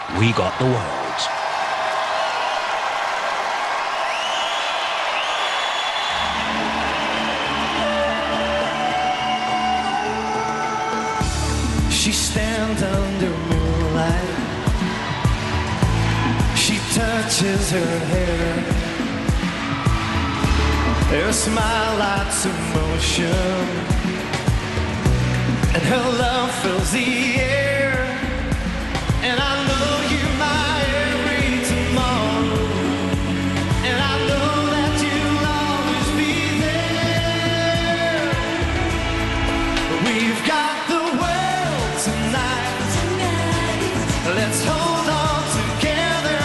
We Got the World. She stands under moonlight. She touches her hair. Her smile lights emotion, and her love fills the air. And I know you're my every tomorrow, and I know that you'll always be there. We've got the world tonight. Let's hold on together,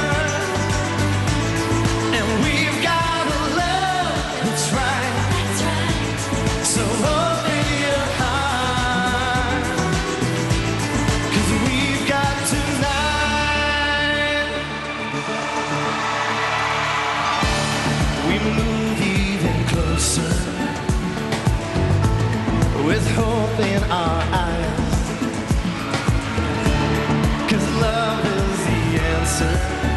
and we've got a love that's right. So open your heart, 'cause we've got tonight. We move even closer with hope in our eyes, 'cause love is the answer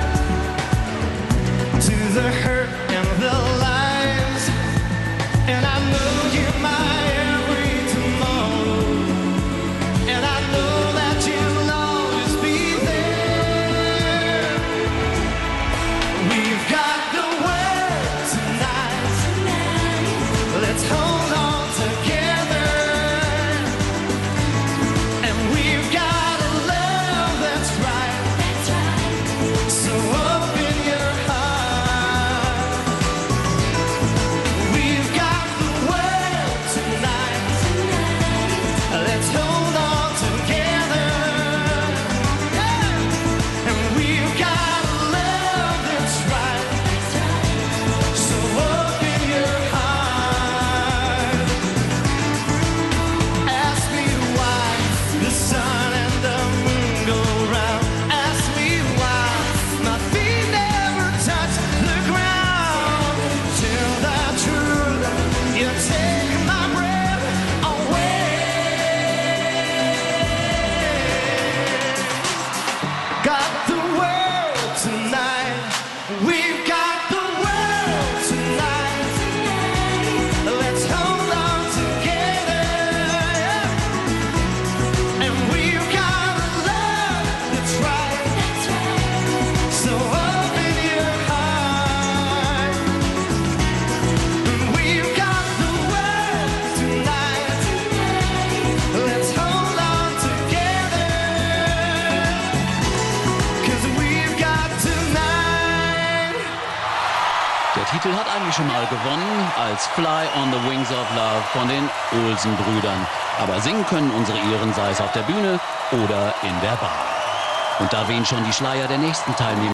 to the hurt and the lies. And I know you're my every tomorrow, and I know that you'll always be there. We've got the world tonight. Let's hold on together, and we've got a love that's right. So open your heart. We've got the world tonight. Let's hold on together, yeah. And we've got a love that's right. So open your heart. Ask me why the sun and the moon go round. Ask me why my feet never touch the ground. Tell the truth, you take my breath away. Got the world tonight. We've got the world tonight. Let's hold on together, yeah. And we've got a love that's right. So open your heart. And we've got the world tonight. Let's hold on together, 'cause we've got tonight. Der Titel hat eigentlich schon mal gewonnen als Fly on the Wings of Love von den Olsen-Brüdern. Aber singen können unsere Iren, sei es auf der Bühne oder in der Bar. Und da wehen schon die Schleier der nächsten Teilnehmer.